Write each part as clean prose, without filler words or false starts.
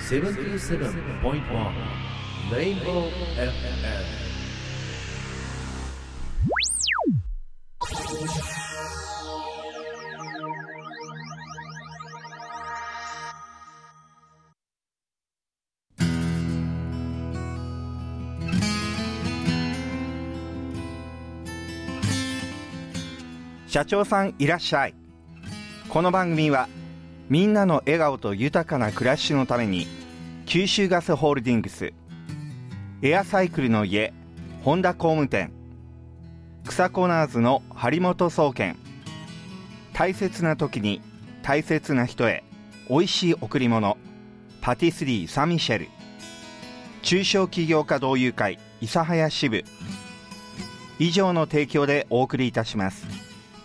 77.1 Rainbow FM。 社長さんいらっしゃい。この番組はみんなの笑顔と豊かな暮らしのために九州ガスホールディングス、エアサイクルの家本田工務店、草コナーズの張本総研、大切な時に大切な人へおいしい贈り物パティスリーサンミシェル、中小企業家同友会諫早支部以上の提供でお送りいたします。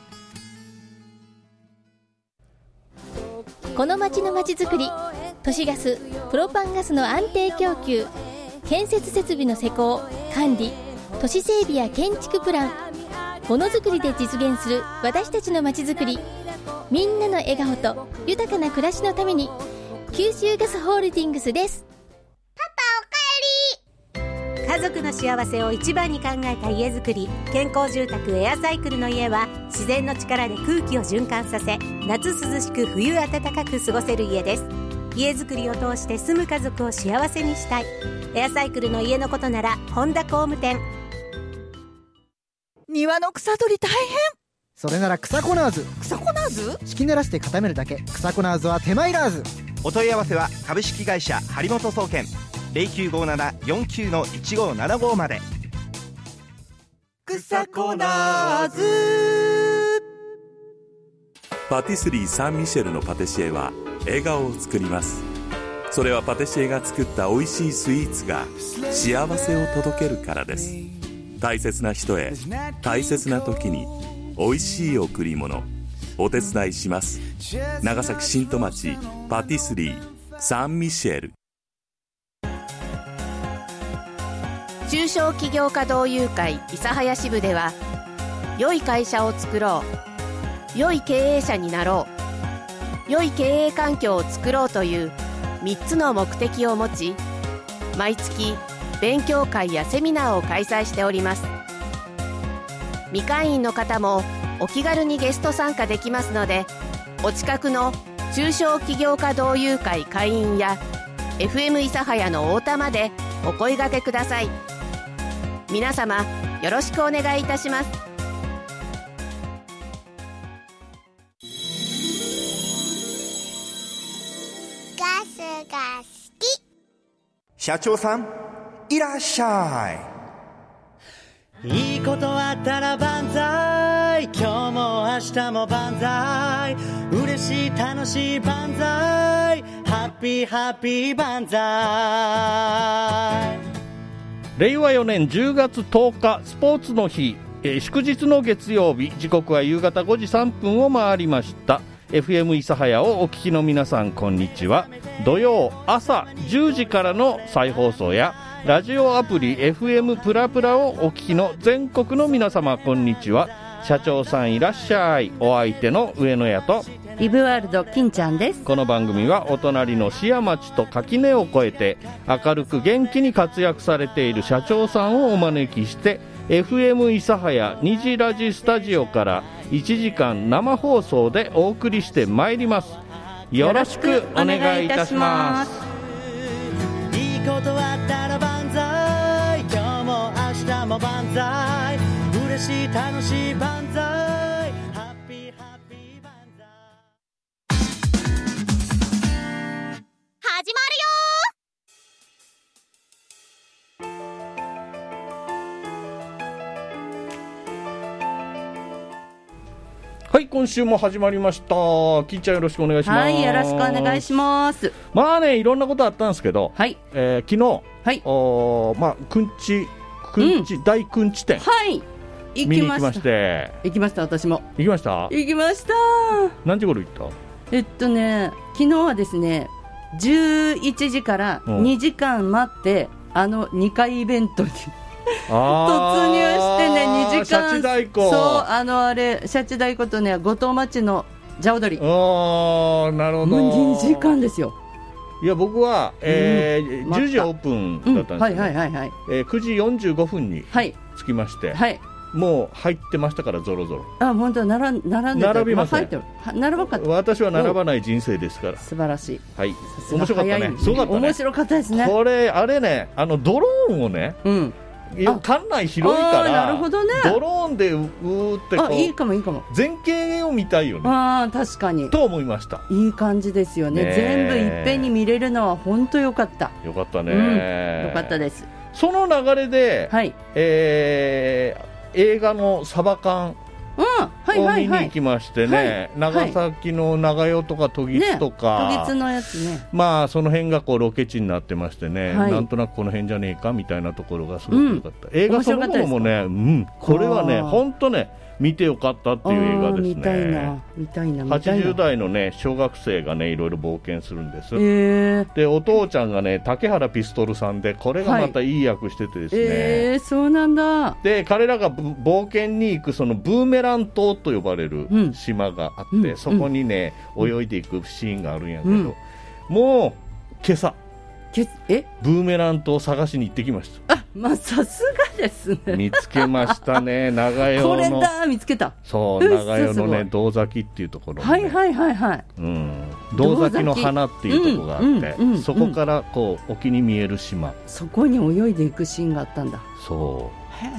この町のまちづくり、都市ガス、プロパンガスの安定供給、建設設備の施工、管理、都市整備や建築プラン、ものづくりで実現する私たちのまちづくり、みんなの笑顔と豊かな暮らしのために九州ガスホールディングスです。 パパおかえり。家族の幸せを一番に考えた家づくり、健康住宅エアサイクルの家は自然の力で空気を循環させ、夏涼しく冬暖かく過ごせる家です。家づくりを通して住む家族を幸せにしたい。エアサイクルの家のことなら本田工務店。 庭の草取り大変。 それなら草コナーズ。 草コナーズ？ 敷き濡らして固めるだけ。草コナーズは手間いらず。 お問い合わせは株式会社張本総研 0957-49-1575 まで。 草コナーズ。 パティスリーサンミシェルのパティシエは笑顔を作ります。それはパティシエが作った美味しいスイーツが幸せを届けるからです。大切な人へ大切な時に美味しい贈り物、お手伝いします。長崎新戸町パティスリーサンミシェル。 中小企業家同友会諫早支部では、良い会社を作ろう、良い経営者になろう、良い経営環境を作ろうという3つの目的を持ち、毎月勉強会やセミナーを開催しております。未会員の方もお気軽にゲスト参加できますので、お近くの中小企業家同友会会員や FM 諫早の太田までお声掛けください。皆様よろしくお願いいたします。 ガスが好き。 社長さんいらっしゃい。いいことあったら万歳、今日も明日も万歳、嬉しい楽しい万歳、ハッピーハッピー万歳。 令和4年10月10日スポーツの日、祝日の月曜日、時刻は夕方5時3分を回りました。 FM 諫早をお聞きの皆さんこんにちは。土曜朝10時からの再放送やラジオアプリ FM プラプラをお聞きの全国の皆様こんにちは。社長さんいらっしゃい。お相手の上野屋とリブワールド金ちゃんです。 この番組はお隣の市谷町と垣根を越えて明るく元気に活躍されている社長さんをお招きして FM 諫早虹ラジスタジオから1時間生放送でお送りしてまいります。よろしくお願いいたします。 いいことあったら万歳、今日も明日も万歳、嬉しい楽しい万歳、ハッピーハッピー万歳。 始まるよ。 はい、今週も始まりました。きっちゃんよろしくお願いします。 はい、よろしくお願いします。 まあね、いろんなことあったんですけど、 はい、 昨日、はい、くんち大くんち店、 はい、 見に行きまして。 行きました。私も行きました。 行きました。 何時頃行った？ 昨日はですね11時から2時間待って、2階イベントに突入してね、2時間。シャチ太鼓。そう、あれシャチ太鼓とね、五島町の蛇踊り。 なるほど。 もう2時間ですよ。 いや僕は、10時オープンだったんですよ、ね9時45分に着きまして、もう入ってましたからゾロゾロ。 あ、本当並びません。 並ばかった。 私は並ばない人生ですから。 素晴らしい。 はい。面白かったね。すごかったね。 面白かったですね。 これあれね、ドローンをね、館内広いから、 なるほどね、 ドローンでうーってこう、 いいかもいいかも。 全景を見たいよね。 あ、確かに。 と思いました。 いい感じですよね。全部いっぺんに見れるのは本当良かった。 良かったね。 良かったです。 その流れで、映画のサバ缶を見に行きましてね、長崎の長与とか時津とか、 時津のやつね、 まあその辺がこうロケ地になってましてね、なんとなくこの辺じゃねえかみたいなところがすごく良かった。映画そのものもね、これはね本当ね見てよかったっていう映画ですね。 見たいな見たいな。 80代のね小学生がねいろいろ冒険するんです。でお父ちゃんがね竹原ピストルさんで、これがまたいい役しててですね、 そうなんだ。 で彼らが冒険に行くそのブーメラン島と呼ばれる島があって、そこにね泳いでいくシーンがあるんやけど、もう今朝ブーメラン島を探しに行ってきました。 あ、まあさすがですね。 見つけましたね。長与のこれだ、見つけた。 そう、長与のね堂崎っていうところ、ね、堂崎の花っていうところがあって、そこからこう沖に見える島、 そこに泳いでいくシーンがあったんだ。 そう、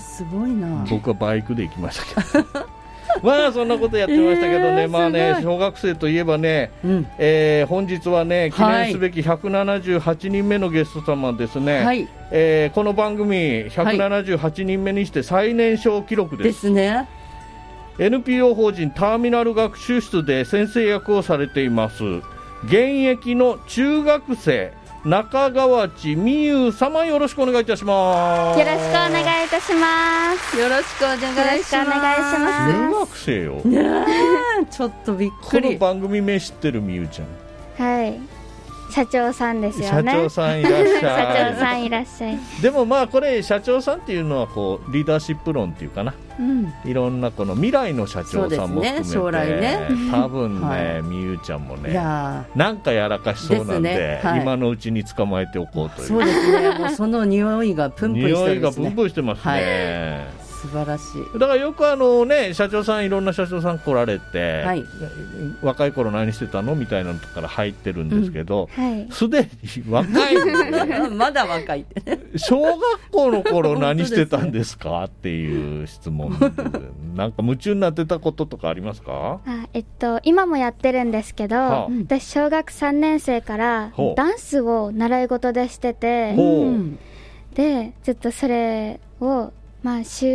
すごいな。 僕はバイクで行きましたけどまあそんなことやってましたけどね、まあね小学生といえばね、本日はね記念すべき178人目のゲスト様ですね、この番組178人目にして最年少記録ですね。 NPO 法人ターミナル学習室で先生役をされています現役の中学生中川地美優様、よろしくお願いいたします。 よろしくお願いいたします。 よろしくお願いします。 中学生よ、 ちょっとびっくり。 この番組名知ってる美優ちゃん。 はい、社長さんですよね。 社長さんいらっしゃい社長さんいらっしゃい。 でもまあこれ社長さんっていうのはこうリーダーシップ論っていうかな、いろんなこの未来の社長さんも含めて、 将来ね、 多分ね、美優ちゃんもねなんかやらかしそうなんで、今のうちに捕まえておこうという。 そうですね、もうその匂いがプンプンしてるんですね。 匂いがプンプンしてますね、 素晴らしい。 だからよく社長さんいろんな社長さん来られて、若い頃何してたのみたいなのとこから入ってるんですけど、すでに若いまだ若い小学校の頃何してたんですかっていう質問なんか夢中になってたこととかありますか？ 今もやってるんですけど、私小学3年生からダンスを習い事でしてて、でずっとそれをまあ週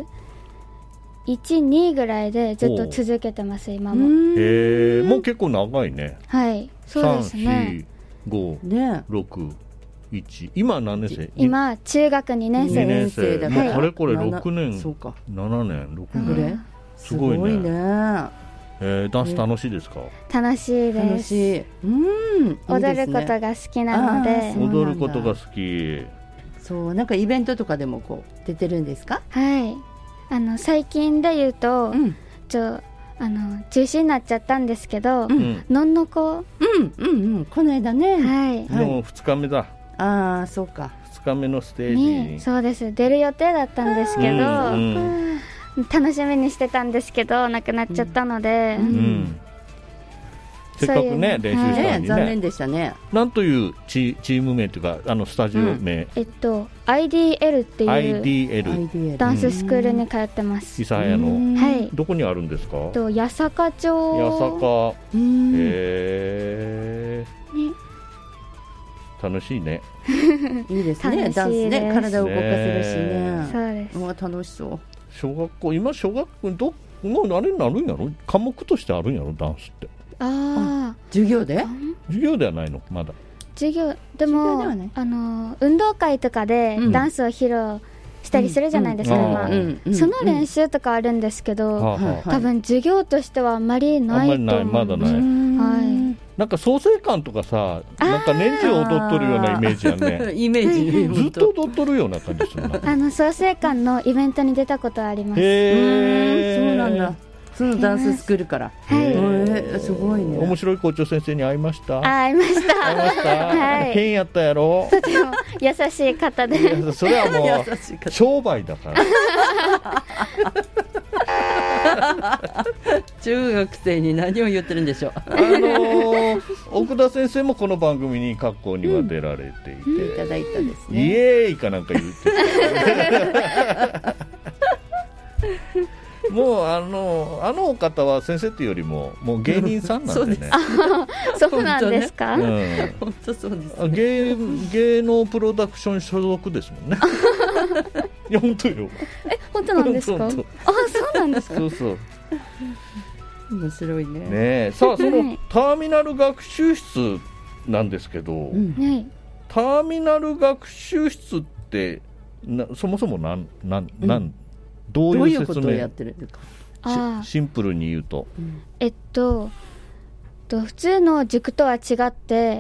1、2ぐらいでずっと続けてます、今も。 もう結構長いね。 はい、そうですね。 3、4、5、6、1、今何年生？ 今中学2年生。 2年生だから、もうかれこれ6年、7年、6年。すごいね。ダンス楽しいですか？ 楽しいです。踊ることが好きなので。 踊ることが好き。 そう、なんかイベントとかでもこう出てるんですか？ はい、最近で言うと、中止になっちゃったんですけど、のんのこ、 この間ね、 もう2日目だ。 ああ、そうか。 2日目のステージに、 そうです、出る予定だったんですけど、楽しみにしてたんですけどなくなっちゃったので、 せっかくね練習したのにね、 残念でしたね。 なんというチーム名というかスタジオ名、 IDL っていうダンススクールに通ってます。 諫早の、どこにあるんですか？ 八坂町。 八坂、楽しいね。 いいですね、ダンスね、体を動かせるしね。 そうです。 もう楽しそう。 小学校、今小学校もうあれになるんやろ、科目としてあるんやろダンスって。 授業で？ 授業ではないの、まだ。 授業でも運動会とかでダンスを披露したりするじゃないですか、その練習とかあるんですけど、多分授業としてはあんまりないと思う。 まだない。なんか創成館とかさ、なんか年中踊っとるようなイメージやね。 イメージずっと踊っとるような感じするな。 創成館のイベントに出たことあります。 そうなんだ。そのダンススクールから。 すごいね。 面白い校長先生に会いました？ 会いました。 会いました。 はい。 変やったやろ。 とても優しい方で。 それはもう商売だから。 中学生に何を言ってるんでしょう。 奥田先生もこの番組に過去には出られていて、 いただいたですね。 イエーイかなんか言ってた。もうあのお方は先生っていうよりももう芸人さんなんでね。 そうなんですか？ 本当そうです。 芸能プロダクション所属ですもんね。いや本当よ。 本当なんですか？そうなんですか？ そうそう。 面白いね。 ねえ、さあそのターミナル学習室なんですけど、ターミナル学習室ってそもそもどういう説明？ どういうことをやってるんですか？ シンプルに言うと、 普通の塾とは違って、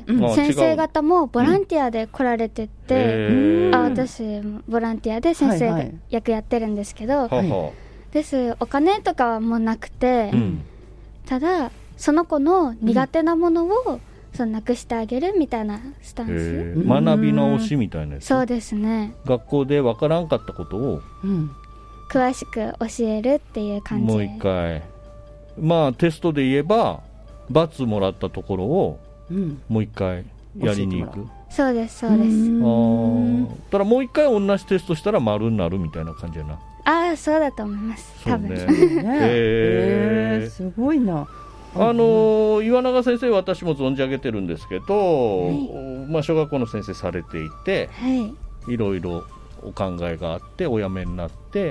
先生方もボランティアで来られてて、私もボランティアで先生役やってるんですけど、お金とかはもうなくて、ただその子の苦手なものをなくしてあげるみたいなスタンス、 学び直しみたいなやつ。 そうですね。 学校でわからんかったことを、 詳しく教えるっていう感じ。 もう一回、テストで言えば罰もらったところを、もう一回やりに行く。 そうですそうです。 ただもう一回同じテストしたら丸になるみたいな感じやな。 そうだと思います多分。 すごいな。 岩永先生は私も存じ上げてるんですけど、小学校の先生されていて、いろいろお考えがあってお辞めになって、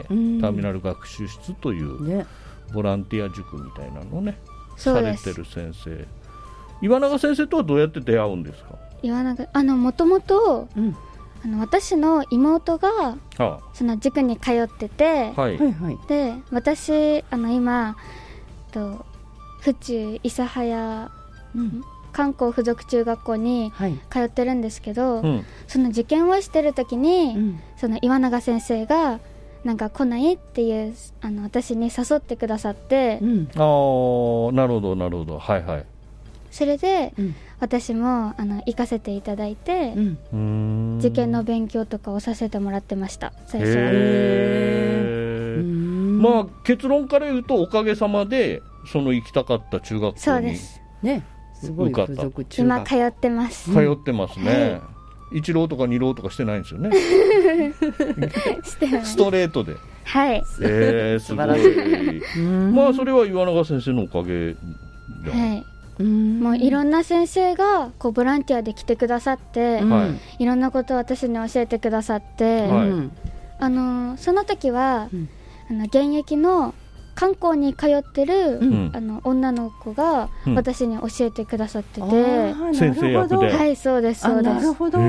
ターミナル学習室というボランティア塾みたいなのをね、されてる先生。岩永先生とはどうやって出会うんですか？ 岩永もともと私の妹がその塾に通ってて、で私今府中諫早観光附属中学校に通ってるんですけど、その受験をしてる時に、その岩永先生がなんか来ないっていう私に誘ってくださって、 なるほどなるほど、はいはい。 それで、私も行かせていただいて、受験の勉強とかをさせてもらってました最初は。 結論から言うとおかげさまでその行きたかった中学校にそうですね。 すごい付属中学今通ってます。 通ってますね。1浪とか2浪とかしてないんですよね。 してない。 ストレートで。 はい。 すごい。それは岩永先生のおかげだ。 はい。もういろんな先生がボランティアで来てくださって、いろんなことを私に教えてくださって、その時は、現役の観光に通ってる、女の子が私に教えてくださってて、 先生役で。 はい、そうですそうです。 なるほど。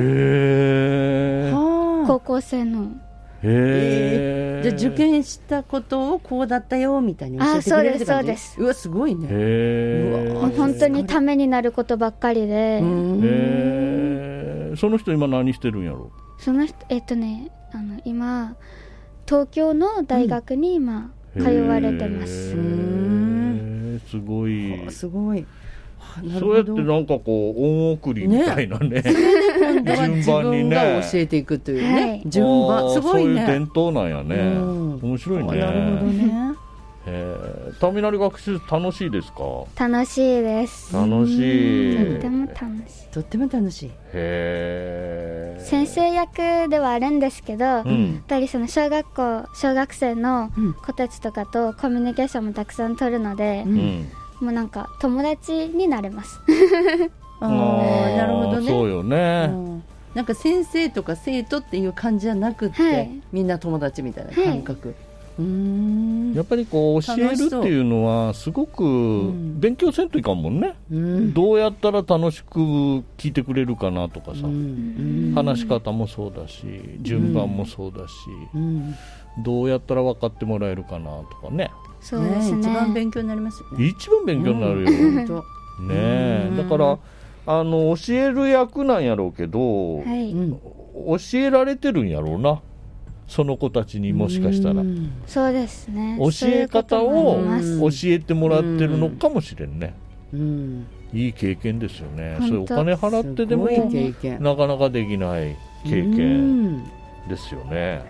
高校生の。 じゃあ受験したことをこうだったよみたいに教えてくれるって感じ？そうですそうです。うわすごいね。 本当にためになることばっかりで。 その人今何してるんやろ？ その人今東京の大学に今通われてます。 すごい。 すごい。 そうやってなんか恩送りみたいなね、順番にね教えていくというね、順番すごいね。 そういう伝統なんやね。面白いね。 なるほどね。 ターミナル学習楽しいですか？ 楽しいです。 楽しい。 とっても楽しい。 とっても楽しい。 先生役ではあるんですけど、やっぱりその小学生の子たちとかとコミュニケーションもたくさん取るので、もうなんか友達になれます。 なるほどね。 そうよね。 なんか先生とか生徒っていう感じじゃなくって、みんな友達みたいな感覚。 やっぱり教えるっていうのはすごく勉強せんといかんもんね。どうやったら楽しく聞いてくれるかなとかさ、話し方もそうだし順番もそうだし、どうやったら分かってもらえるかなとかね。 そうですね。 一番勉強になりますよね。 一番勉強になるよ。ね、だから教える役なんやろうけど、教えられてるんやろうな。 その子たちにもしかしたらそうですね、 教え方を教えてもらってるのかもしれんね。いい経験ですよね。そういうお金払ってでもなかなかできない経験ですよね。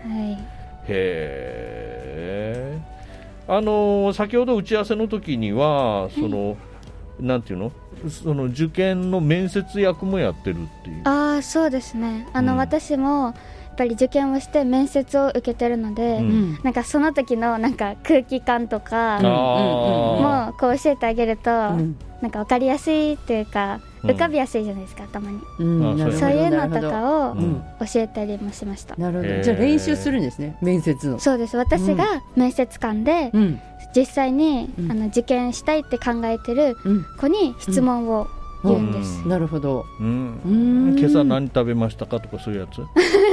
へー。先ほど打ち合わせの時にはなんていうの、その受験の面接役もやってるっていう。 そうですね、私もやっぱり受験をして面接を受けてるので、なんかその時のなんか空気感とかもこう教えてあげると、なんか分かりやすいっていうか、浮かびやすいじゃないですか、頭に。そういうのとかを教えたりもしました。 なるほど。じゃあ練習するんですね、面接の。 そうです、私が面接官で、実際に受験したいって考えてる子に質問を言うんです。 なるほど。 今朝何食べましたかとかそういうやつ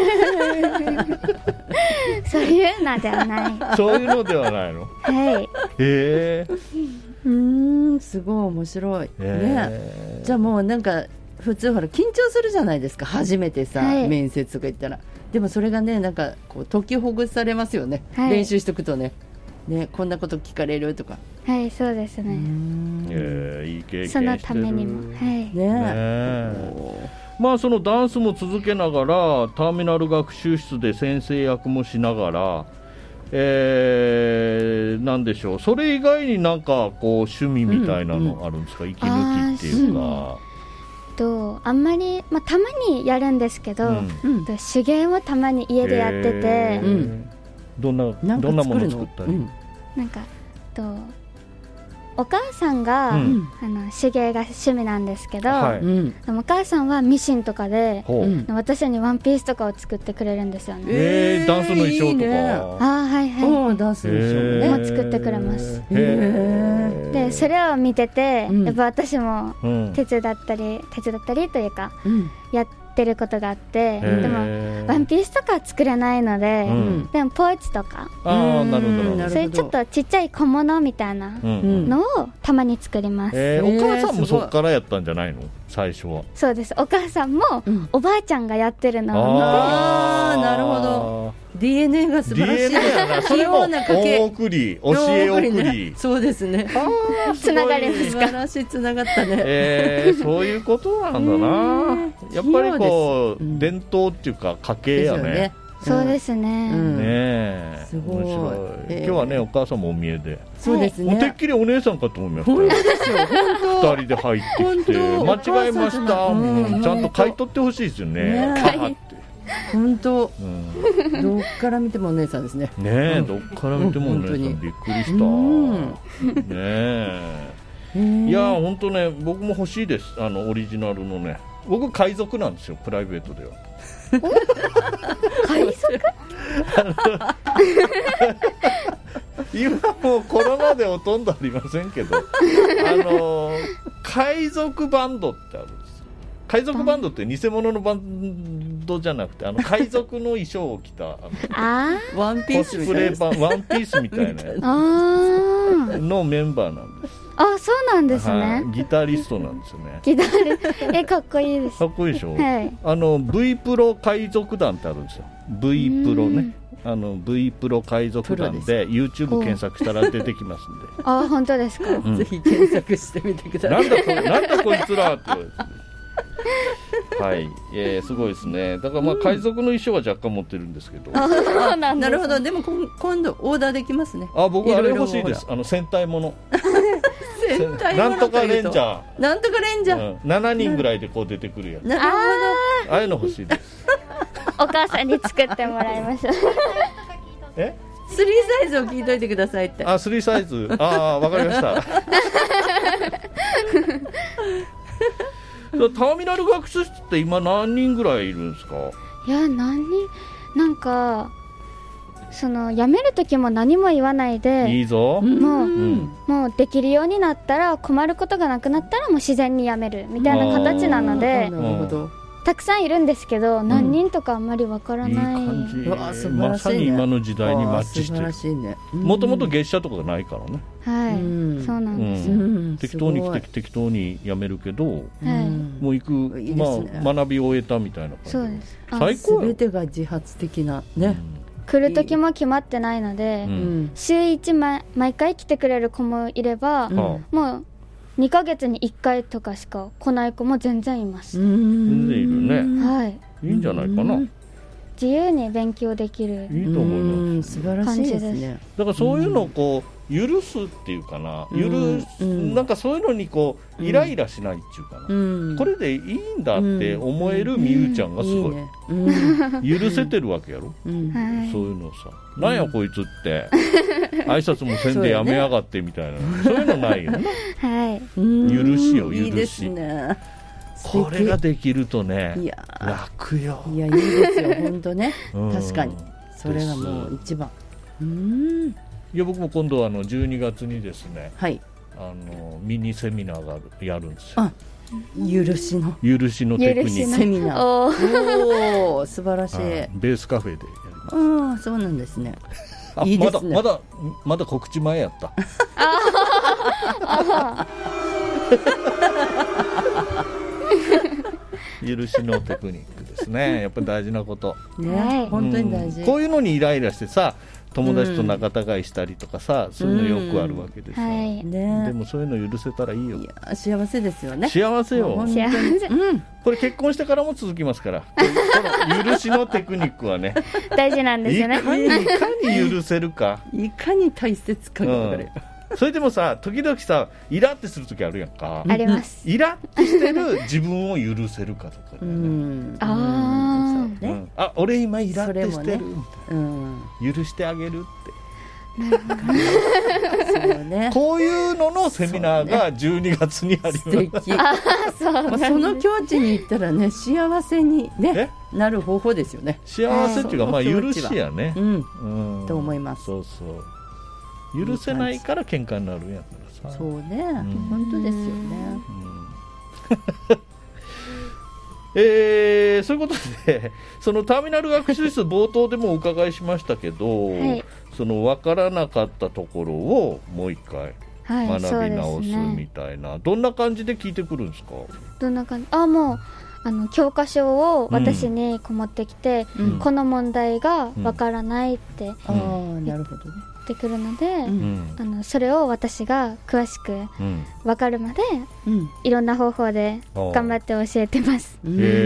そういうのではないそういうのではないの。 はい。 すごい面白い、じゃあもうなんか普通ほら緊張するじゃないですか、初めてさ、面接とか言ったら。でもそれがね、なんかこう解きほぐされますよね、練習しとくとね。こんなこと聞かれるとか。 はい、そうですね。 いい経験してる。 そのためにも。 まあそのダンスも続けながら、ターミナル学習室で先生役もしながら、なんでしょう、それ以外になんかこう趣味みたいなのあるんですか、息抜きっていうか。 あんまり、たまにやるんですけど、手芸をたまに家でやってて、 どんなもの作ったり。 なんかお母さんが、手芸が趣味なんですけど、でもお母さんはミシンとかで、私にワンピースとかを作ってくれるんですよね。 ダンスの衣装とか。 はいはい。 ダンスの衣装も作ってくれます。でそれを見てて、やっぱ私も手伝ったりというか、やってることがあって、でもワンピースとかは作れないので、でもポーチとか、そういうちょっとちっちゃい小物みたいなのをたまに作ります。 お母さんもそっからやったんじゃないの、最初は。 そうです、お母さんもおばあちゃんがやってるのを見て。 なるほど。DNA が素晴らしい。 DNA やな。それも大送り、教え送り。 そうですね。 つながりますか。 素晴らしい、つながったね。 そういうことなんだな。やっぱりこう伝統っていうか家系やね。 そうですね。 すごい。 今日はね、お母さんもお見えで。 そうですね。 てっきりお姉さんかと思いましたよ。 本当ですよ。 2人で入ってきて間違えました。ちゃんと買い取ってほしいですよね。 本当、どっから見てもお姉さんですね。 どっから見てもお姉さん、びっくりした。いや本当ね、僕も欲しいです、オリジナルのね。僕海賊なんですよ、プライベートでは。 海賊今もうコロナでほとんどありませんけど海賊バンドってあるんですよ。海賊バンドって偽物のバンドじゃなくて、海賊の衣装を着たワンピースコスプレ版、ワンピースみたいなやつのメンバーなんです。 そうなんですね。 ギタリストなんですよね。 ギタリかっこいいです。 かっこいいでしょ。V プロ海賊団ってあるんですよ。V プロね。V プロ海賊団で YouTube 検索したら出てきますんで。 本当ですか。 ぜひ検索してみてください。 なんだこいつらって言われて。はい、すごいですね。だから海賊の衣装は若干持ってるんですけど。 なるほど。でも今度オーダーできますね。 僕あれ欲しいです。戦隊もの。なんとかレンジャー。 なんとかレンジャー。 7人ぐらいでこう出てくるやつ。 なるほど。 ああいうの欲しいです。 お母さんに作ってもらいましょう。 3サイズを聞いといてくださいって。 3サイズ。わかりました。ターミナル学習室って今何人ぐらいいるんですか？ いや、何人、なんか辞める時も何も言わないで、 いいぞ、 もうできるようになったら、困ることがなくなったらもう自然に辞めるみたいな形なので、たくさんいるんですけど、何人とかあんまりわからない。 いい感じ。まさに今の時代にマッチしてる。もともと月謝とかがないからね。 はい、そうなんです。 適当に来て適当に辞めるけど、もう行く、学びを終えたみたいな感じ。 そうです。 最高。全てが自発的なね。 来る時も決まってないので、週1毎回来てくれる子もいれば、もう2ヶ月に1回とかしか来ない子も全然います。 全然いるね。 はい、 いいんじゃないかな。 自由に勉強できる。 いいと思います。 素晴らしいですね。 だからそういうのをこう許すっていうかな、なんかそういうのにこうイライラしないっていうかな、これでいいんだって思えるみゆちゃんがすごい、許せてるわけやろ、そういうのさ、なんやこいつって挨拶もせんでやめやがってみたいな、そういうのないよね。 はい、 許しよ、許し。 いいですね。 これができるとね、いや楽よ。 いや、いいですよ本当ね。確かにそれがもう一番。 いや、僕も今度は12月にですね、 はい、 ミニセミナーがやるんですよ。 あ、許しのテクニックセミナー。おー、素晴らしい。 ベースカフェでやります。 そうなんですね。 いいですね。まだ告知前やった許しのテクニックですね。やっぱり大事なことね、本当に大事。 こういうのにイライラしてさ、友達と仲違いしたりとかさ、そういうのよくあるわけですよ、でもそういうの許せたらいいよ。 いや、幸せですよね。 幸せよ。 幸せ。 これ結婚してからも続きますから、この許しのテクニックはね大事なんですよね。 いかに許せるか、 いかに大切かが分かる。 それでもさ、時々さ、イラってする時あるやんか。 あります。 イラってしてる自分を許せるかとか、あ、俺今イラってしてるみたいな、許してあげるって。 そうね、 こういうののセミナーが12月にあります。素敵。 その境地に行ったらね、幸せに、ね、なる方法ですよね。 幸せっていうか、まあ許しやね、 と思います。 そうそう、許せないから喧嘩になるんやからさ。 そうね、本当ですよね。 そういうことで、そのターミナル学習室冒頭でもお伺いしましたけど、その分からなかったところをもう一回学び直すみたいな、どんな感じで聞いてくるんですか？ どんな感じ？もう教科書を私に持ってきて、この問題が分からないってなるほどね。 ってくるので、それを私が詳しく分かるまで、いろんな方法で頑張って教えてます。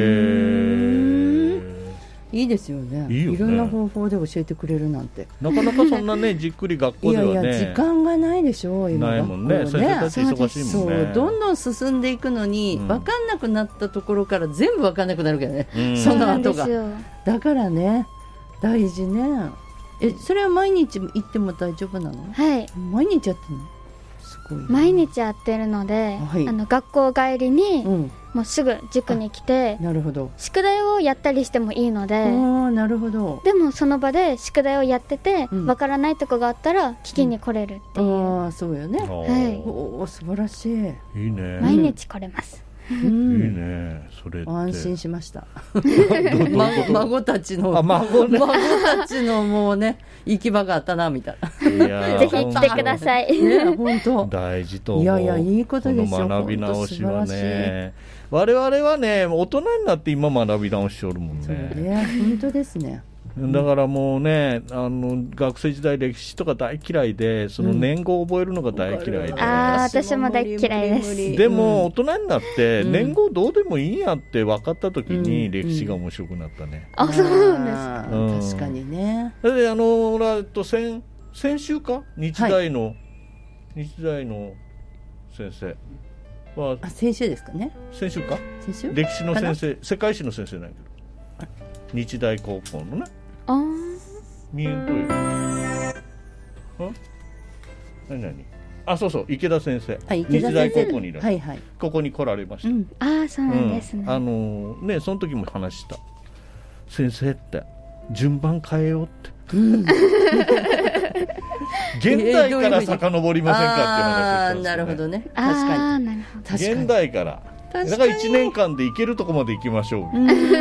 いいですよね。いろんな方法で教えてくれるなんて、 なかなかそんなねじっくり学校ではね、 いや時間がないでしょ、今ないもんね。先生たち忙しいもんね。 そう、どんどん進んでいくのに、分かんなくなったところから全部分かんなくなるけどね、その後が。だからね、大事ね。それは毎日行っても大丈夫なの？ はい、 毎日やってるの？すごい。 毎日やってるので、学校帰りに、もうすぐ塾に来て、 なるほど、 宿題をやったりしてもいいので。 なるほど。 でもその場で宿題をやってて、わからないとこがあったら聞きに来れるっていう。 そうよね。はい。素晴らしい。 いいね。 毎日来れます。 いいね、それって安心しました孫たちのもうね、行き場があったなみたいな。ぜひ来てください。 本当大事と思う。 いやいいことですよ。 学び直しはね、我々はね、大人になって今学び直しおるもんね。 そうね、本当ですね。 だからもうね、学生時代歴史とか大嫌いで、その年号を覚えるのが大嫌いで、 私も大嫌いです。 でも大人になって年号どうでもいいやって分かった時に歴史が面白くなったね。 そうなんです。確かにね。 で先週か、日大の先生は先週ですかね。 先週か、 歴史の先生、世界史の先生なんやけど、日大高校のね。見えんとよ。何？そうそう、池田先生。日大高校にいらっしゃる。ここに来られました。 そうなんですね。 ね、その時も話した。先生って順番変えようって。現代から遡りませんかって話をした。 なるほどね。確かに。 現代から。だから1年間で行けるとこまで行きましょう。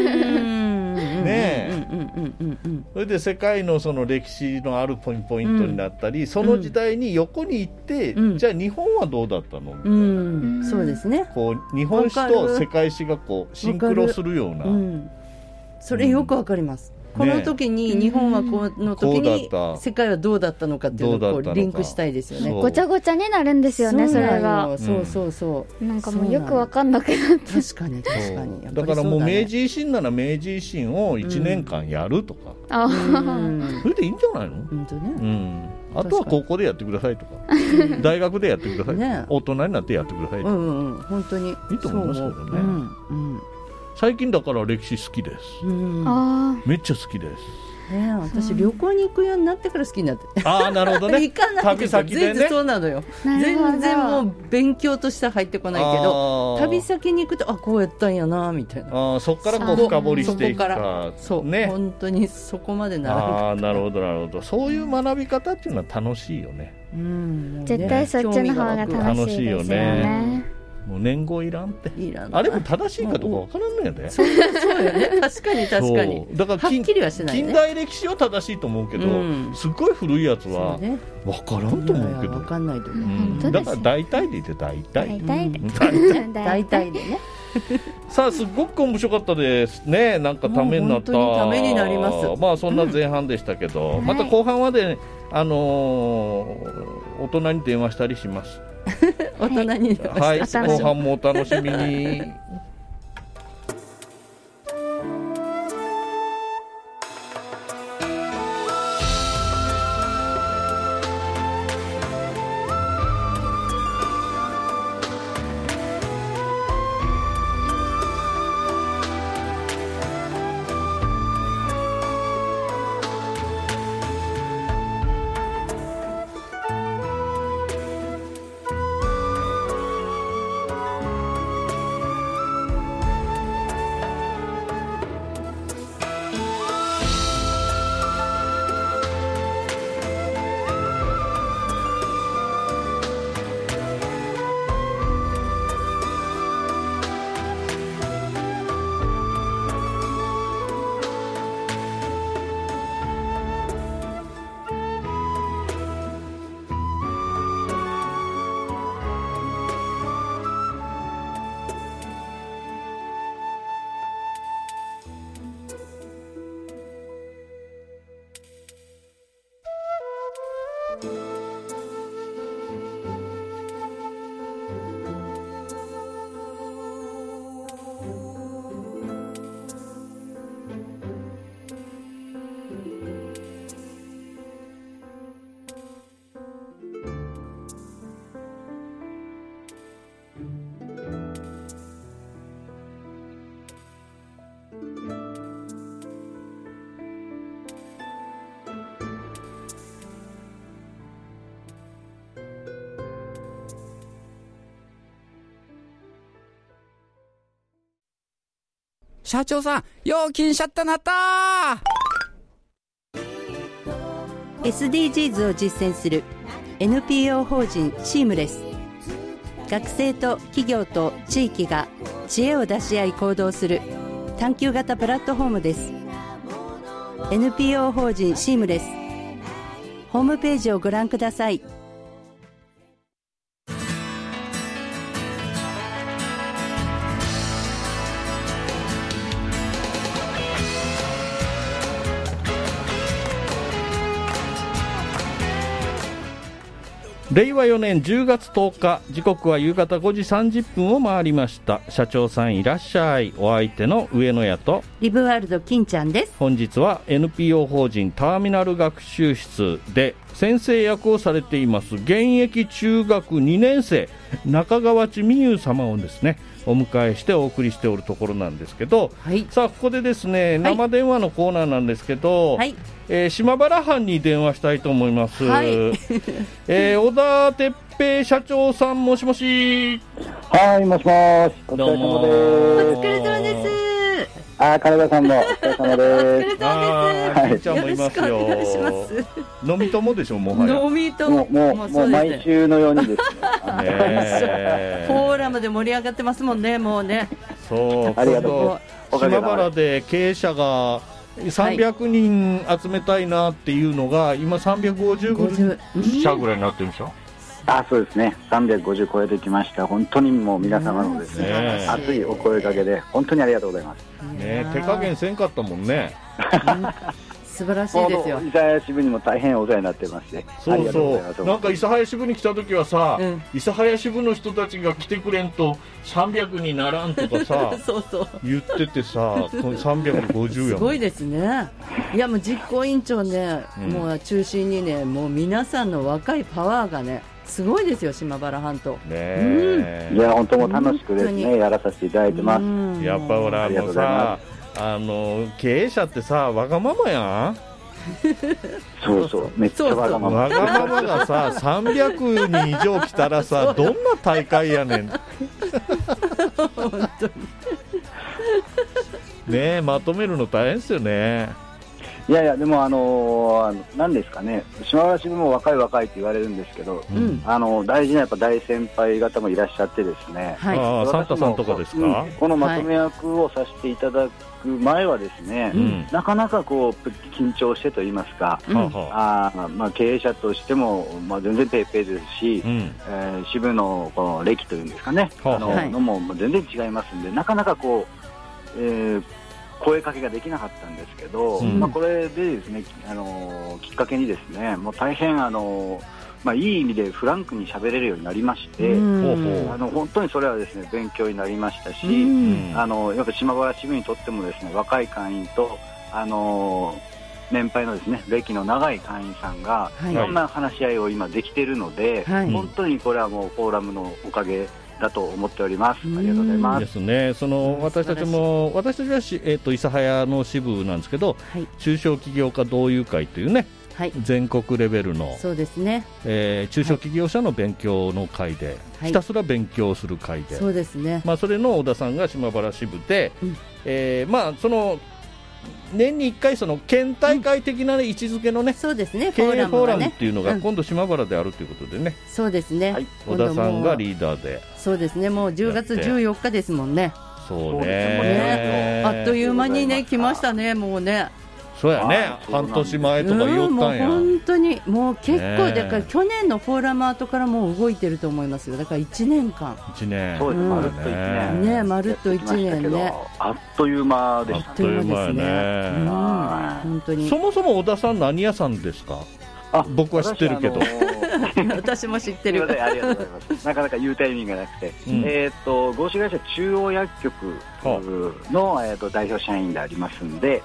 ねえ。それで世界のその歴史のあるポイントになったり、その時代に横に行って、じゃあ日本はどうだったのみたいな。 そうですね。 こう日本史と世界史がこうシンクロするような。 それよくわかります。 この時に日本はこの時に世界はどうだったのかっていうのをこうリンクしたいですよね。 ごちゃごちゃになるんですよね、それが。 そうなんかもうよくわかんなくなって。 確かにだからもう明治維新なら明治維新を1年間やるとか、それでいいんじゃないの？ 本当ね。 あとは高校でやってくださいとか大学でやってくださいとか、大人になってやってくださいとか、 本当にいいと思いますけどね。最近だから歴史好きです。めっちゃ好きです。 私旅行に行くようになってから好きになって。 なるほどね。 行かないけど全然そうなのよ。全然もう勉強として入ってこないけど、旅先に行くとこうやったんやなみたいな。 そこからこう深掘りしていくか。 そうね。本当にそこまでならなるほどなるほど。そういう学び方っていうのは楽しいよね。 絶対そっちの方が楽しいですよね。 もう年号いらんって。あれも正しいかどうか分からんのやで。 そうよね。確かに確かに。 だからはっきりはしてないね。 近代歴史は正しいと思うけど、すっごい古いやつは分からんと思うけど。 分かんないと思う。だから大体で言って大体。 大体でね。 さあすっごく面白かったですね。なんかためになった。 本当にためになります。 まあそんな前半でしたけど、また後半はで大人に電話したりします。 大人に電話したり後半もお楽しみに。 社長さん、料金シャッターなったー。 SDGs を実践する NPO 法人シームレス。学生と企業と地域が知恵を出し合い行動する探究型プラットフォームです。 NPO 法人シームレス、ホームページをご覧ください。 令和4年10月10日、時刻は夕方5時30分を回りました。社長さんいらっしゃい。お相手の上野屋とリブワールド金ちゃんです。 本日は NPO 法人ターミナル学習室で先生役をされています現役中学2年生中川千美優様をですねお迎えしてお送りしておるところなんですけど、さあここでですね、生電話のコーナーなんですけど、島原藩に電話したいと思います。小田哲平社長さん、もしもし。 はい、もしもし。 お疲れ様です。 金田さんもお疲れ様です。 金ちゃんもいますよ。飲み友でしょ、もはや。 飲み友。 もう毎週のようにですね。 フォーラムで盛り上がってますもんね、もうね。 そう、ありがとう。島原で経営者が300人集めたいなっていうのが、今350社ぐらいになってるでしょ。 そうですね、350超えてきました。本当にもう皆様のですね、熱いお声かけで本当にありがとうございます。 手加減せんかったもんね。 素晴らしいですよ。 諫早支部にも大変お世話になってまして、 そうそう、なんか諫早支部に来た時はさ、諫早支部の人たちが来てくれんと300にならんとかさそうそう言っててさ、350やすごいですね。いやもう実行委員長ね、もう中心にね、もう皆さんの若いパワーがねすごいですよ、島原半島ね。いや本当もう楽しくですねやらさせていただいてます。 やっぱほらさ、経営者ってさわがままやんそうそう、めっちゃわがまま。 わがままがさ300人以上来たらさどんな大会やねん本当にねえ、まとめるの大変ですよね。 いやいや、でもなんですかね、島原支部も若いって言われるんですけど、大事なやっぱ大先輩方もいらっしゃってですね、 サンタさんとかですか、 このまとめ役をさせていただく前はですね、なかなかこう緊張してと言いますか、経営者としても、全然ペーペーですし、支部のこの歴というんですかね、のも全然違いますんで、なかなかこう、声かけができなかったんですけど、これでですね、きっかけにですね、もう大変いい意味でフランクに喋れるようになりまして、本当にそれはですね勉強になりましたし、やっぱ島原支部にとってもですね、若い会員と年配のですね歴の長い会員さんがいろんな話し合いを今できているので、本当にこれはもうフォーラムのおかげだと思っております。ありがとうございます。 ですね。私たちは諫早の支部なんですけど、中小企業家同友会というね、全国レベルのそうですね、 中小企業者の勉強の会で、ひたすら勉強する会で、 そうですね。 それの小田さんが島原支部で、その年に1回その県大会的な、位置づけのね、 そうですね、 経営フォーラムっていうのが今度島原であるということでね、 そうですね、 小田さんがリーダーで、 そうですね、もう10月14日ですもんね。 そうね、 あっという間にね来ましたね、もうね。 そうやね、半年前とか言おったんや。 もう本当にもう結構だから去年のフォーラム後からもう動いてると思いますよ。だから1年間。 1年。 そうです、まるっと1年。 ね、まるっと1年ね。 あっという間でした。 あっという間ですね。本当に。 そもそも小田さん何屋さんですか？僕は知ってるけど。 私も知ってる。 ありがとうございます。なかなか言うタイミングがなくて、合資会社中央薬局の代表社員でありますんで、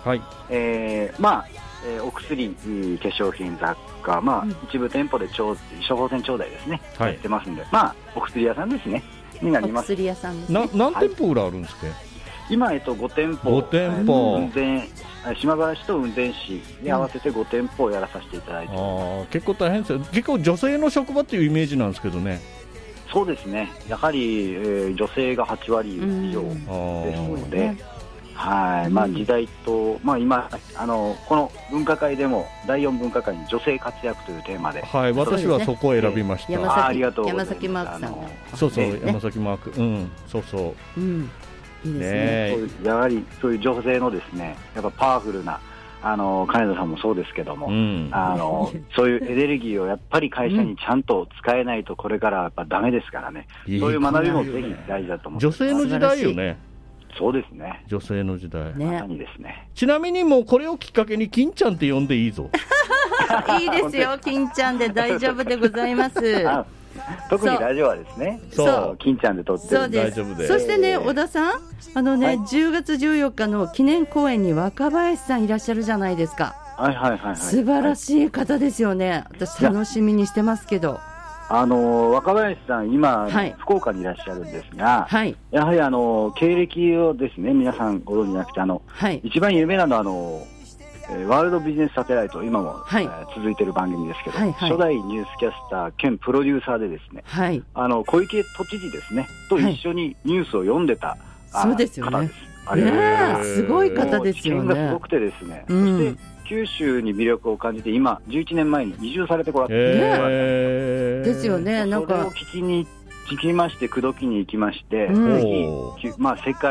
お薬、化粧品、雑貨、一部店舗で処方箋頂戴ですね、やってますんで、お薬屋さんですね、になります。 お薬屋さんですね。何店舗ぐらいあるんですか？ 今、5店舗。 5店舗。 島原市と雲仙市に合わせて5店舗をやらさせていただいてます。 結構大変ですよ。結構女性の職場っていうイメージなんですけどね。 そうですね、やはり、女性が8割以上ですので、時代と、今この分科会でも第4分科会に女性活躍というテーマで、 私はそこを選びました。 ありがとうございます。 山崎マークさん。 そうそう、山崎マーク、そうそう。 いいですね。 やはりそういう女性のですね、やっぱパワフルな金田さんもそうですけども、そういうエネルギーをやっぱり会社にちゃんと使えないとこれからやっぱダメですからね。そういう学びもぜひ大事だと思います。 女性の時代よね。 そうですね。 女性の時代。 まさにですね。 ちなみにもうこれをきっかけに金ちゃんって呼んでいいぞ。 いいですよ、金ちゃんで大丈夫でございます。 特にラジオはですね、金ちゃんで撮ってるんで大丈夫です。 そしてね、小田さん、10月14日の記念公演に若林さんいらっしゃるじゃないですか。素晴らしい方ですよね。私楽しみにしてますけど。 若林さん今、福岡にいらっしゃるんですが、やはり経歴をですね、皆さんご存じなくて、一番有名なのはワールドビジネスサテライト、今も、続いている番組ですけど、初代ニュースキャスター兼プロデューサーでですね、小池都知事ですねと一緒にニュースを読んでたそうですよね。すごい方ですよね。 知見がすごくてですね、そして九州に魅力を感じて今11年前に移住されてこられてですよね。 なんかそれを聞きまして口説きに行きまして、ぜひ世界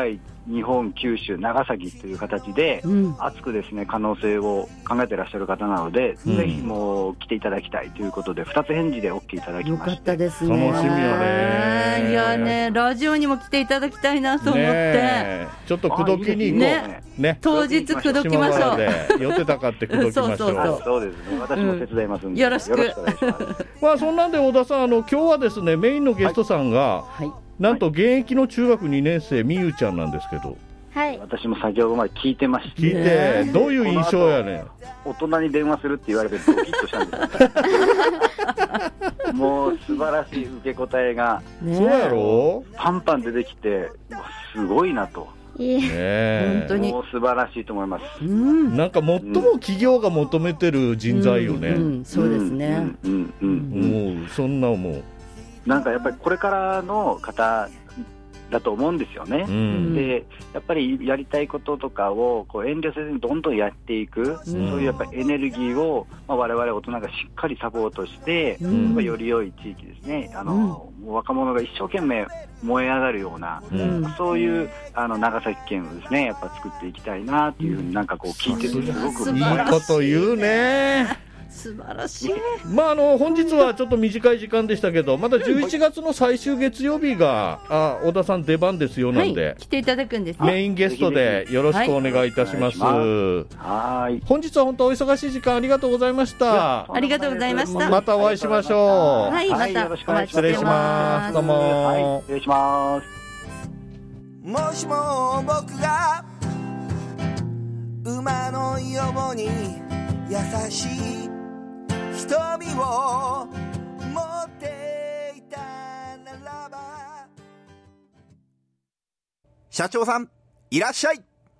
日本、九州、長崎という形で、熱くですね可能性を考えていらっしゃる方なので、ぜひもう来ていただきたいということで2つ返事で OK いただきました。 よかったですね。 楽しみよね。 いやね、ラジオにも来ていただきたいなと思って、 ね、ちょっと口説きに行こうね。 当日口説きましょう。 寄ってたかって口説きましょう。 そうですね、私も手伝いますんで、 よろしくお願いします。 まあそんなんで小田さん、今日はですねメインのゲストさんが、なんと現役の中学2年生みゆちゃんなんですけど、 はい、 私も先ほどまで聞いてました。 聞いて、どういう印象やねん。 大人に電話するって言われてドキッとしたんですよ。もう素晴らしい受け答えが、 そうやろ、 パンパン出てきてすごいなと。 本当にもう素晴らしいと思います。 なんか最も企業が求めてる人材よね。 そうですね。 もうそんな思う。 なんかやっぱりこれからの方だと思うんですよね。でやっぱりやりたいこととかをこう遠慮せずにどんどんやっていく、そういうやっぱりエネルギーを、我々大人がしっかりサポートして、より良い地域ですね、若者が一生懸命燃え上がるような、そういう長崎県をですねやっぱ作っていきたいなっていうふうになんかこう聞いててすごくいいこと言うね。 素晴らしい。 本日はちょっと短い時間でしたけど、また11月の最終月曜日が小田さん出番ですよなんで、 来ていただくんですね。 メインゲストでよろしくお願いいたします。 はい、 本日は本当お忙しい時間ありがとうございました。 ありがとうございました。 またお会いしましょう。 はい、またよろしくお願いします。 失礼します。どうも、 失礼します。 もしも僕が馬のように優しい瞳を持っていたならば。 社長さんいらっしゃい。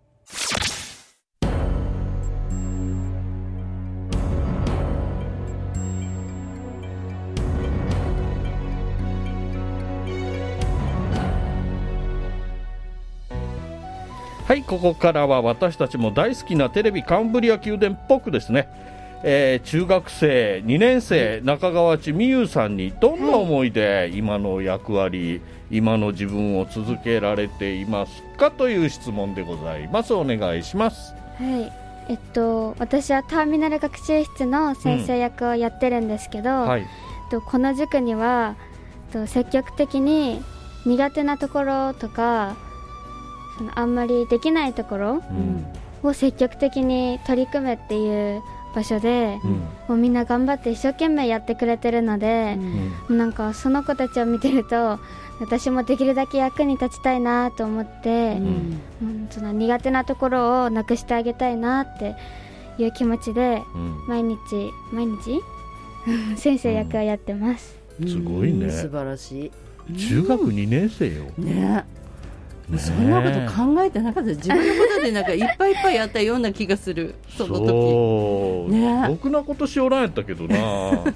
はい、ここからは私たちも大好きなテレビカンブリア宮殿っぽくですね、中学生2年生中川内美優さんにどんな思いで今の役割、今の自分を続けられていますかという質問でございます。お願いします。 はい、私はターミナル学習室の先生役をやってるんですけど、この塾には積極的に苦手なところとかあんまりできないところを積極的に取り組めっていう場所で、もうみんな頑張って一生懸命やってくれてるので、なんかその子たちを見てると私もできるだけ役に立ちたいなと思って、その苦手なところをなくしてあげたいなっていう気持ちで、毎日先生役をやってます。 すごいね。 素晴らしい。 中学2年生よ。 ね。そんなこと考えてなかった。自分のことでなんかいっぱいいっぱいやったような気がする。その時ね。 ろくなことしおらんやったけどな。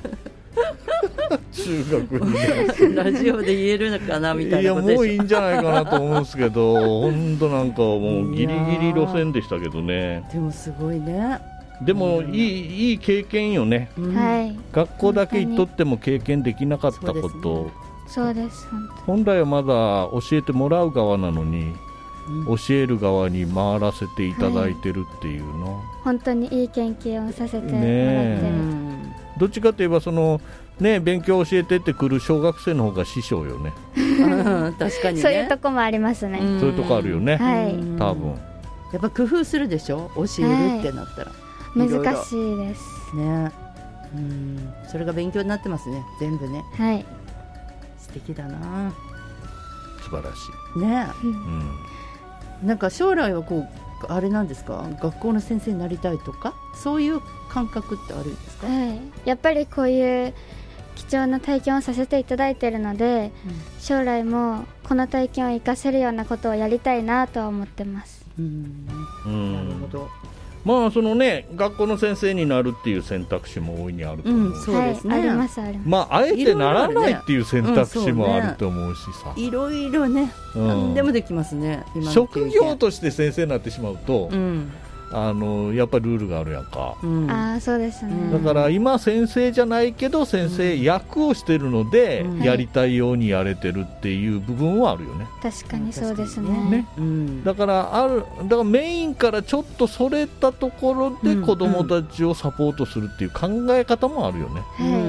中学2年ラジオで言えるのかなみたいなことでしょ。 いやもういいんじゃないかなと思うんですけど、本当なんかもうギリギリ路線でしたけどね。 でもすごいね。 でもいい経験よね。学校だけ行っとっても経験できなかったこと。 そうです。 本来はまだ教えてもらう側なのに、教える側に回らせていただいてるっていうの、 本当にいい研究をさせてもらってる。 どっちかといえば勉強教えてってくる小学生の方が師匠よね。 確かにね。 そういうとこもありますね。 そういうとこあるよね。多分やっぱ工夫するでしょ、教えるってなったら。 難しいですね。それが勉強になってますね、全部ね。 はい、 素敵だな。 素晴らしいね。なんか将来はあれなんですか、学校の先生になりたいとかそういう感覚ってあるんですか？ やっぱりこういう貴重な体験をさせていただいているので、将来もこの体験を生かせるようなことをやりたいなとは思ってます。 なるほど。 学校の先生になるっていう選択肢も大いにあると思う。 そうですね。 あります。 あえてならないっていう選択肢もあると思うしさ。 いろいろね、何でもできますね。 職業として先生になってしまうと、 やっぱりルールがあるやんか、 そうですね。 だから今先生じゃないけど先生役をしてるので、やりたいようにやれてるっていう部分はあるよね。 確かにそうですね。 だからメインからちょっとそれたところで子どもたちをサポートするっていう考え方もあるよね。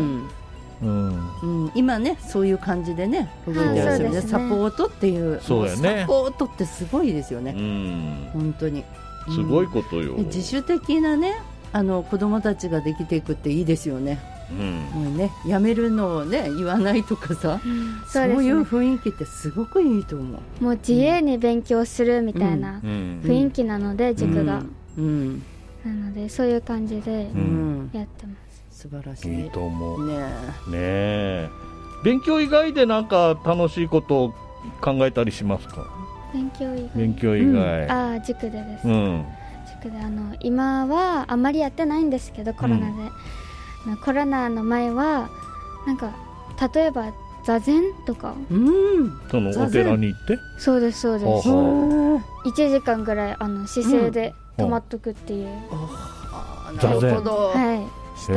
今ねそういう感じでね動いてらっしゃるね、サポートっていう、 そうやね、 サポートってすごいですよね、本当にすごいことよ。 自主的なね子どもたちができていくっていいですよね。もうねやめるのをね言わないとかさ、そういう雰囲気ってすごくいいと思う。 もう自由に勉強するみたいな雰囲気なので、塾が、なのでそういう感じでやってます。 素晴らしい。 いいと思う。ねえ。勉強以外でなんか楽しいことを考えたりしますか？ 勉強以外。 塾でです。塾で今はあまりやってないんですけど、コロナで。コロナの前はなんか例えば座禅とか。 そのお寺に行って？そうです。 1時間ぐらい姿勢で止まっとくっていう。 座禅。 はい。したり、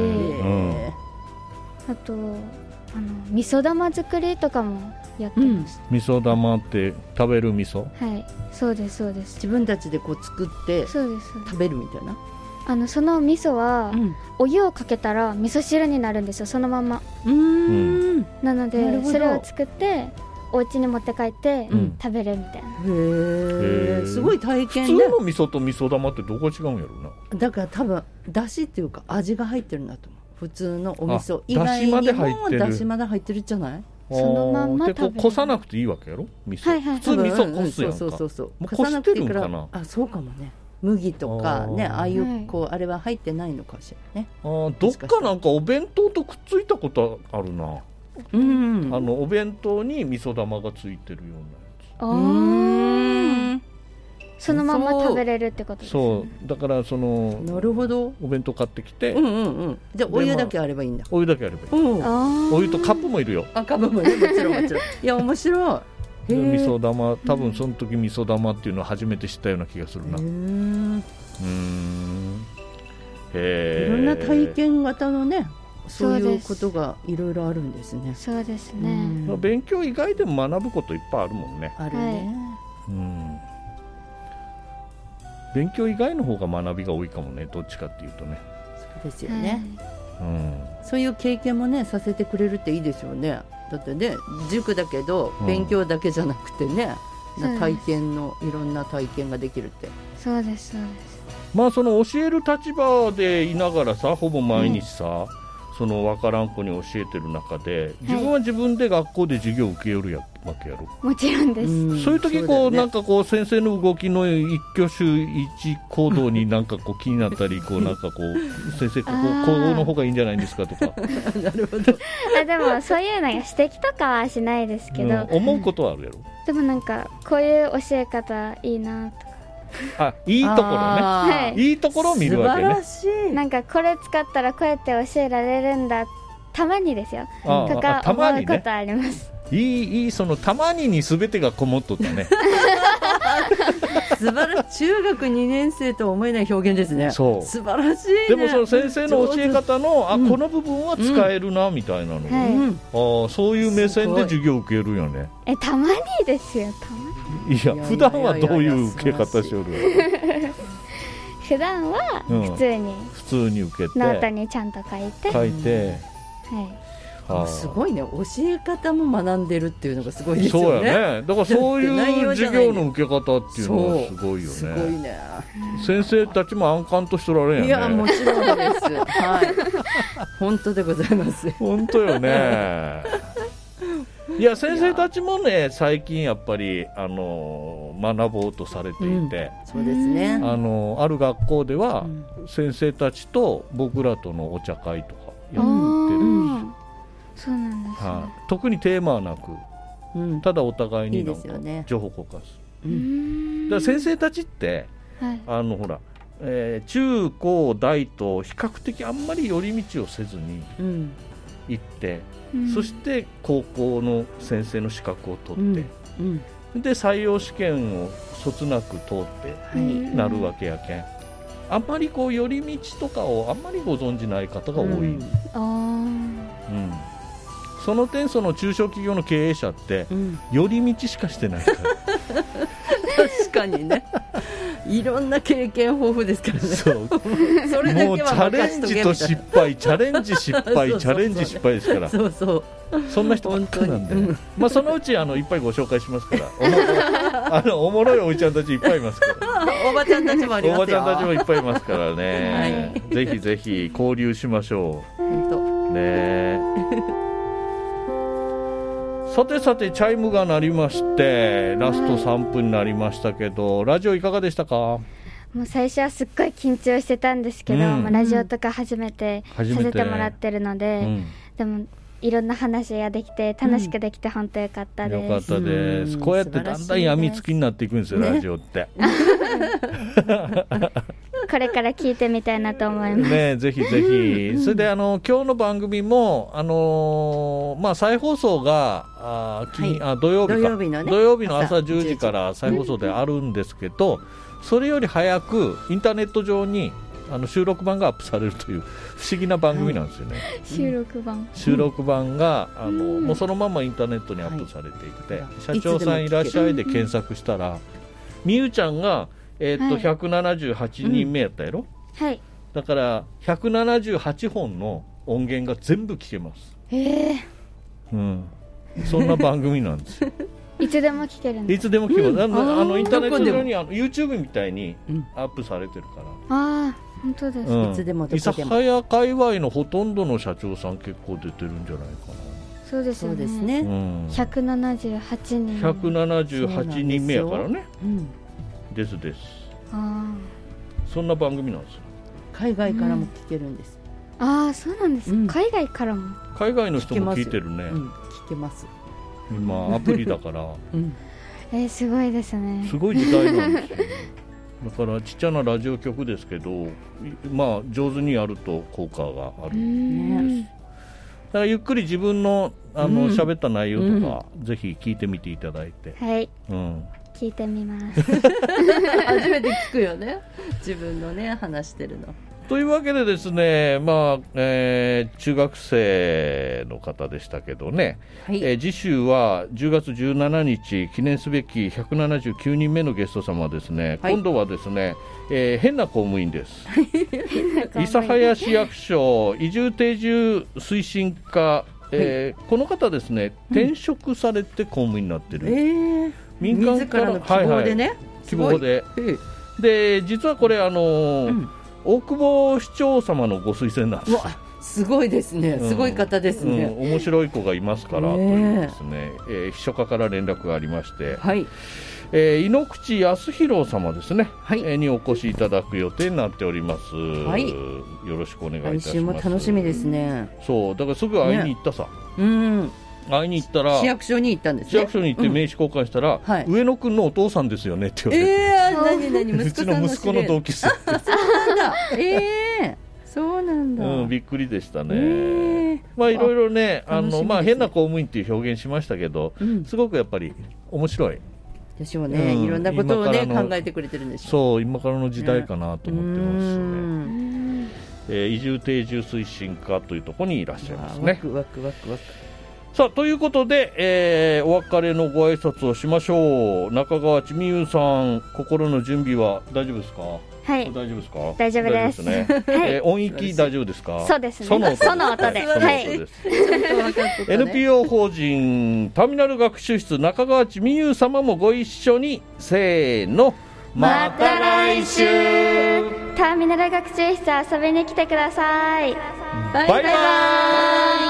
あと味噌玉作りとかもやってます。 味噌玉って食べる味噌？ はい、そうです。 自分たちでこう作って食べるみたいな。 その味噌は、お湯をかけたら味噌汁になるんですよ、そのまま。なのでそれを作ってお家に持って帰って食べるみたいな。 すごい体験普通の味噌と味噌玉ってどこが違うんやろうな。 だから多分だしっていうか味が入ってるんだと思う。普通のお味噌以外にもだしまで入ってるじゃない。 そのまんま食べる。 こさなくていいわけやろ、味噌。普通味噌こすやんか。 そうもうこしてるんかな。 そうかもね。麦とかね、ああいうこうあれは入ってないのかしらね。 どっかなんかお弁当とくっついたことあるな。お弁当に味噌玉がついてるようなやつ。 そのまま食べれるってことですね。 そうだからなるほど、 お弁当買ってきて、 じゃあお湯だけあればいいんだ。 お湯だけあればいい。お湯とカップもいるよ。 カップもね、もちろんいや面白い。 味噌玉、多分その時味噌玉っていうのは初めて知ったような気がするな。 いろんな体験型のね、そういうことがいろいろあるんですね。 そうですね。 勉強以外でも学ぶこといっぱいあるもんね。 あるね。 勉強以外の方が学びが多いかもね、どっちかっていうとね。 そうですよね。そういう経験もねさせてくれるっていいですよね。だってね、塾だけど勉強だけじゃなくてね、体験のいろんな体験ができるって。 そうです。 まあその教える立場でいながらさ、ほぼ毎日さ、その分からん子に教えてる中で、自分は自分で学校で授業を受けよるわけやろ。 もちろんです。 そういう時こうなんかこう先生の動きの一挙手一行動になんかこう気になったり、こうなんかこう先生こうの方がいいんじゃないんですかとか。 なるほど。 でもそういうのが指摘とかはしないですけど、 思うことはあるやろ。 でもなんかこういう教え方いいなとか。 いいところね。いいところを見るわけね。 素晴らしい。 なんかこれ使ったらこうやって教えられるんだ、たまにですよとか思うことあります。 いいそのたまにに全てがこもっとったね。 素晴らしい。中学2年生とは思えない表現ですね。 そう、 素晴らしいね。 でもその先生の教え方のこの部分は使えるなみたいなの、そういう目線で授業を受けるよね。 たまにですよ。たまに。 いや普段はどういう受け方しよる普段は普通に受けてノートにちゃんと書いて、 すごいね。教え方も学んでるっていうのがすごいですよね。 そうやね。だからそういう授業の受け方っていうのはすごいよね。 すごいね。 先生たちも安閑としとられんやね。 いやもちろんです。はい。本当でございます。 本当よね。いや先生たちもね最近やっぱり学ぼうとされていて、 そうですね。 ある学校では、先生たちと僕らとのお茶会とかやってるし。 そうなんですね。 特にテーマはなく、ただお互いになんか情報交換する。だから先生たちって、ほら、中高大と比較的あんまり寄り道をせずに行って、そして高校の先生の資格を取って、で採用試験をそつなく通ってなるわけやけん、あんまりこう寄り道とかをあんまりご存じない方が多い、その点その中小企業の経営者って、寄り道しかしてないから確かにねいろんな経験豊富ですからね。 そうそれだけはもうチャレンジと失敗チャレンジ失敗チャレンジ失敗ですから、 そうそうそんな人ばっかりなんで、まあ、そのうちいっぱいご紹介しますからおもろいおじちゃんたちいっぱいいますからおばちゃんたちもありますよ。 おばちゃんたちもいっぱいいますからね、はい、ぜひぜひ交流しましょうね。さてさてチャイムが鳴りましてラスト3分になりましたけど、ラジオいかがでしたか？ もう最初はすっごい緊張してたんですけど、ラジオとか初めてさせてもらってるので、でもいろんな話ができて楽しくできて本当よかったです。 よかったです。こうやってだんだん病みつきになっていくんですよ、ラジオってこれから聞いてみたいなと思いますね。ぜひぜひそれで今日の番組も再放送が土曜日の朝10時から再放送であるんですけど、それより早くインターネット上に収録版がアップされるという不思議な番組なんですよね、収録版がもうそのままインターネットにアップされていて、社長さんいらっしゃいで検索したら、みゆちゃんが178人目やったやろ、だから178本の音源が全部聞けます、そんな番組なんですよいつでも聞けるんです。 いつでも聞けます。インターネット上にYouTube みたいにアップされてるから、 本当です、 いつでもどこでも。 諫早界隈のほとんどの社長さん結構出てるんじゃないかな。 そうですよね、178人 178人目やからね、ですそんな番組なんですよ。 海外からも聞けるんです、 そうなんです、海外からも。 海外の人も聞いてるね。 聞けます、 今アプリだからすごいですね。 すごい時代なんですよだからちっちゃなラジオ局ですけど、上手にやると効果があるんです。だからゆっくり自分の喋った内容とか、ぜひ聞いてみていただいて、 聞いてみます初めて聞くよね、自分のね話してるの。 というわけでですね、中学生の方でしたけどね、次週は10月17日記念すべき179人目のゲスト様ですね、今度はですね、変な公務員です諫早市役所移住定住推進課、この方ですね、転職されて公務員になってる、 民間からの希望でね、 希望で、で実はこれ大久保市長様のご推薦なんです。 すごいですね、すごい方ですね、 面白い子がいますから、というですね、秘書課から連絡がありまして、井ノ口康弘様ですね、にお越しいただく予定になっております、よろしくお願いいたします。 来週も楽しみですね。 そうだからすぐ会いに行ったさ、会いに行ったら市役所に行ったんですね。 市役所に行って名刺交換したら、上野くんのお父さんですよねって言われて、 何うちの息子の同級生そうなんだ、 びっくりでしたね。いろいろね、変な公務員っていう表現しましたけど、すごくやっぱり面白い。 私もね、いろんなことをね考えてくれてるんでしょ。 そう、今からの時代かなと思ってますね。移住定住推進課というところにいらっしゃいますね。 ワクワク。 さあということで、お別れのご挨拶をしましょう。中川千美優さん、心の準備は大丈夫ですか？ はい、 大丈夫ですか？ 大丈夫です。 ね、音域大丈夫ですか？ そうですね。その音で。 NPO 法人ターミナル学習室中川千美優様もご一緒に、せーの、 また来週。ターミナル学習室遊びに来てください。 バイバイ。